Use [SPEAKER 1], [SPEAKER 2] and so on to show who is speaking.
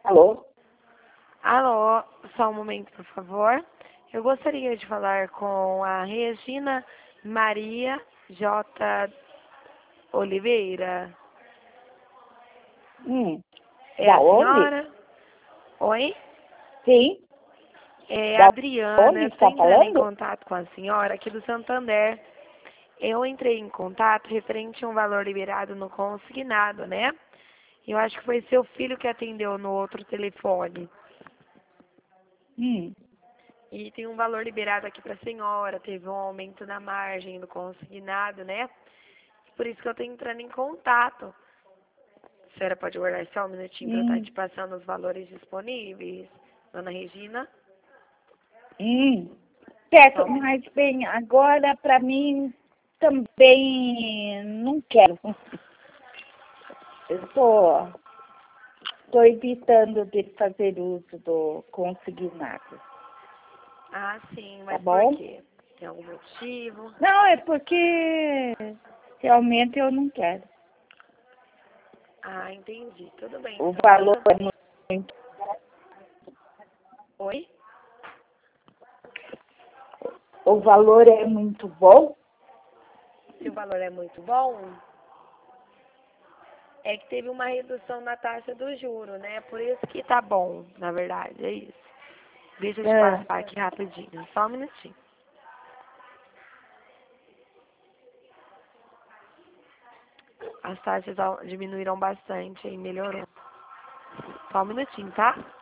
[SPEAKER 1] Alô?
[SPEAKER 2] Alô, só um momento, por favor. Eu gostaria de falar com a Regina Maria J. Oliveira. É
[SPEAKER 1] Da
[SPEAKER 2] a
[SPEAKER 1] onde?
[SPEAKER 2] senhora? Oi?
[SPEAKER 1] Sim.
[SPEAKER 2] É a
[SPEAKER 1] Da
[SPEAKER 2] Adriana.
[SPEAKER 1] onde
[SPEAKER 2] Eu estou
[SPEAKER 1] está
[SPEAKER 2] entrando em
[SPEAKER 1] falando?
[SPEAKER 2] contato com a senhora aqui do Santander. Eu entrei em contato referente a um valor liberado no consignado, né? Eu acho que foi seu filho que atendeu no outro telefone. E tem um valor liberado aqui para a senhora, teve um aumento na margem do consignado, né? Por isso que eu estou entrando em contato. A senhora pode guardar só um minutinho para eu estar te passando os valores disponíveis, dona Regina?
[SPEAKER 1] Certo,
[SPEAKER 2] Só um
[SPEAKER 1] mas bem, agora para mim também não quero. Eu tô evitando de fazer uso do consignado,
[SPEAKER 2] Ah, sim,
[SPEAKER 1] tá
[SPEAKER 2] mas por
[SPEAKER 1] bom?
[SPEAKER 2] quê? Tem algum motivo?
[SPEAKER 1] Não, é porque realmente eu não quero.
[SPEAKER 2] Ah, entendi. Tudo bem,
[SPEAKER 1] O
[SPEAKER 2] então.
[SPEAKER 1] valor é muito,
[SPEAKER 2] Oi?
[SPEAKER 1] o valor é muito bom.
[SPEAKER 2] Se o valor é muito bom, é que teve uma redução na taxa do juro, né? Por isso que tá bom, na verdade, é isso. Deixa eu te passar aqui rapidinho, só um minutinho. As taxas diminuíram bastante e melhorou. Só um minutinho, tá?